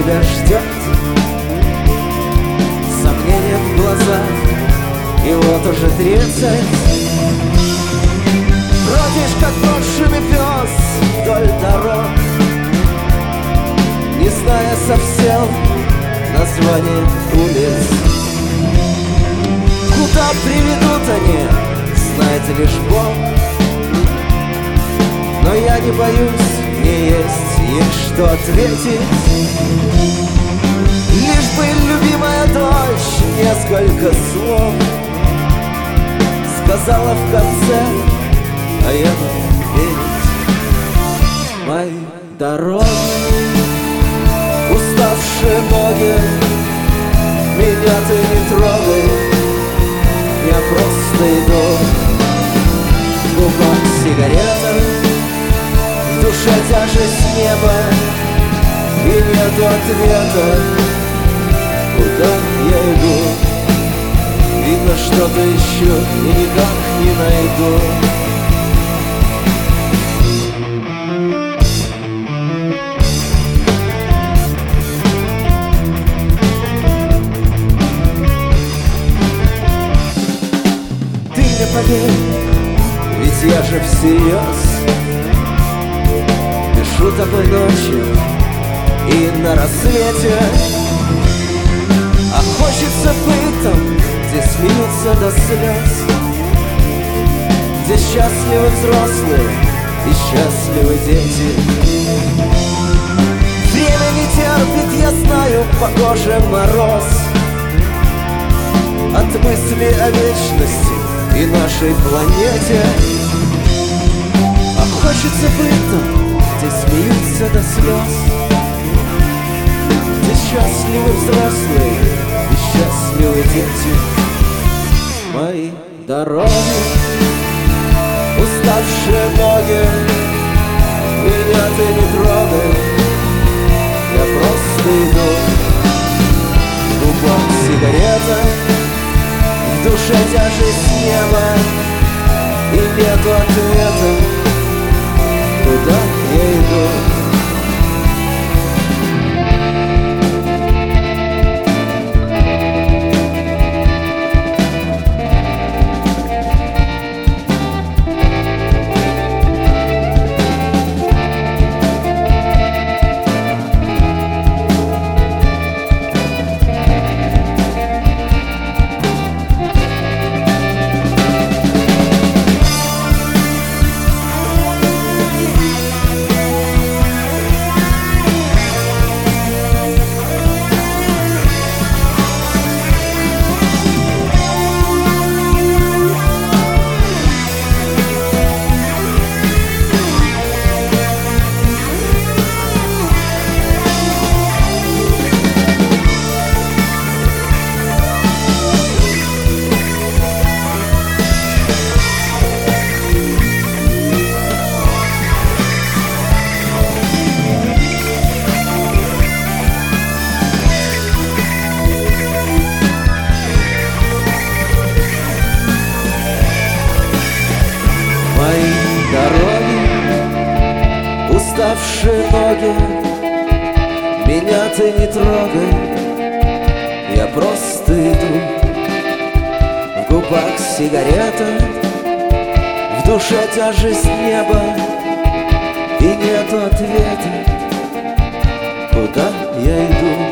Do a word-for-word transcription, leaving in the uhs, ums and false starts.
тебя ждет. Сомнения в глазах, и вот уже тридцать. Бродишь, как брошенный пес вдоль дорог, не зная совсем название улиц. Куда приведут они, знает лишь Бог. Но я не боюсь, мне есть им что ответить. Лишь бы любимая дочь несколько слов сказала в конце, а я буду верить. Мои дороги, уставшие ноги, меня ты не трогай, я просто иду. В губах сигарета, в душе тяжесть неба, и нету ответа, куда я иду. Видно, что-то ищу и никак не найду. Ты не поверь, ведь я же всерьез пишу такой ночью и на рассвете. А хочется быть там, где смеются до слез, где счастливы взрослые и счастливы дети. Время не терпит, я знаю, по коже мороз от мысли о вечности и нашей планете. А хочется быть там, где смеются до слез, где счастливы взрослые и счастливы дети. Мои дороги, уставшие ноги, меня ты не трогай, я просто иду. В губах сигарета, в душе тяжесть неба, и нету ответа, куда я иду. Уставшие ноги, меня ты не трогай, я просто иду. В губах сигарета, в душе тяжесть неба, и нету ответа, куда я иду.